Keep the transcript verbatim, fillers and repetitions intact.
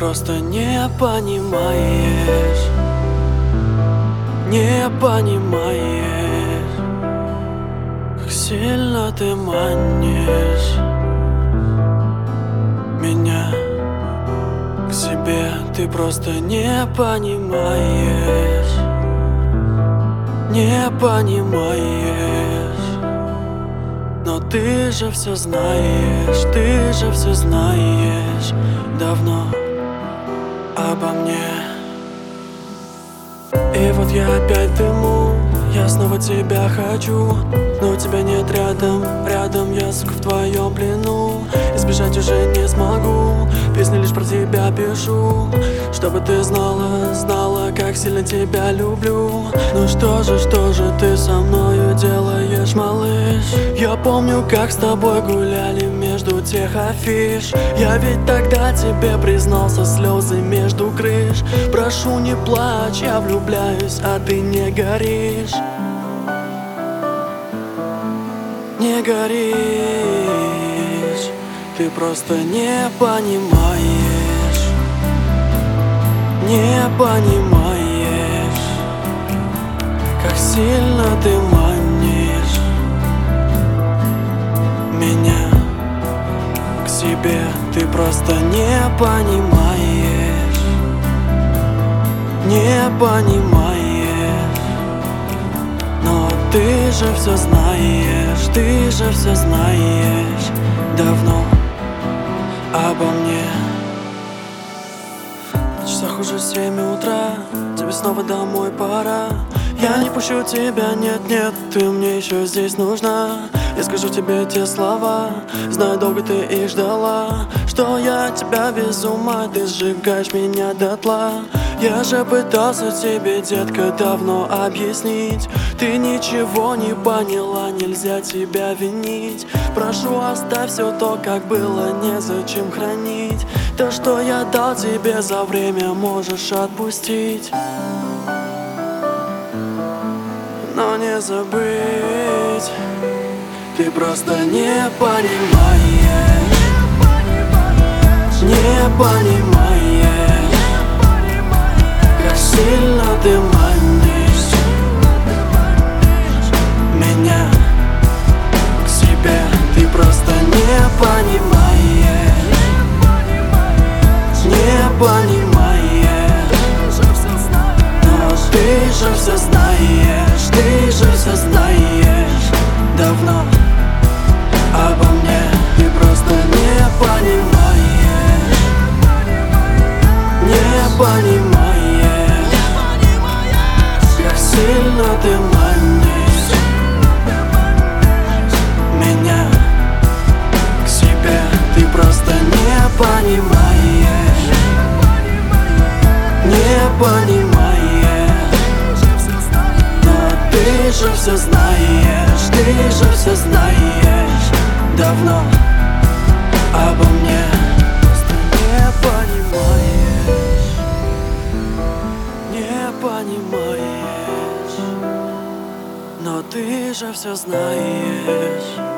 просто не понимаешь, не понимаешь, как сильно ты манишь меня к себе. Ты просто не понимаешь, не понимаешь. Но ты же все знаешь, ты же все знаешь давно обо мне. И вот я опять дыму, я снова тебя хочу, но тебя нет рядом, рядом я, сука, в твоем плену. Избежать уже не смогу, песни лишь про тебя пишу, чтобы ты знала, знала, как сильно тебя люблю. Ну что же, что же ты со мною делаешь, малыш? Я помню, как с тобой гуляли между тех афиш. Я ведь тогда тебе признался, слезы между крыш. Прошу, не плачь, я влюбляюсь, а ты не горишь. Не горишь, ты просто не понимаешь, не понимаешь, как сильно ты манишь меня к себе. Ты просто не понимаешь, не понимаешь. Но ты же все знаешь, ты же все знаешь давно обо мне. На часах уже семь утра, тебе снова домой пора. Я не пущу тебя, нет, нет, ты мне еще здесь нужна. Я скажу тебе те слова, знаю, долго ты их ждала, что я от тебя без ума, ты сжигаешь меня дотла. Я же пытался тебе, детка, давно объяснить, ты ничего не поняла, нельзя тебя винить. Прошу, оставь все то, как было, незачем хранить. То, что я дал тебе за время, можешь отпустить, но не забыть. Ты просто не понимаешь, не понимаешь, как сильно ты манишь меня к себе. Ты просто не понимаешь, не понимаешь. Но ты же все знаешь, ты же все знаешь давно обо мне. Ты просто не понимаешь, не понимаешь, как сильно ты манишь меня к себе. Ты просто не понимаешь, не понимаешь. Но ты же все знаешь, ты же все знаешь давно обо мне. Просто не понимаешь, не понимаешь. Но ты же все знаешь.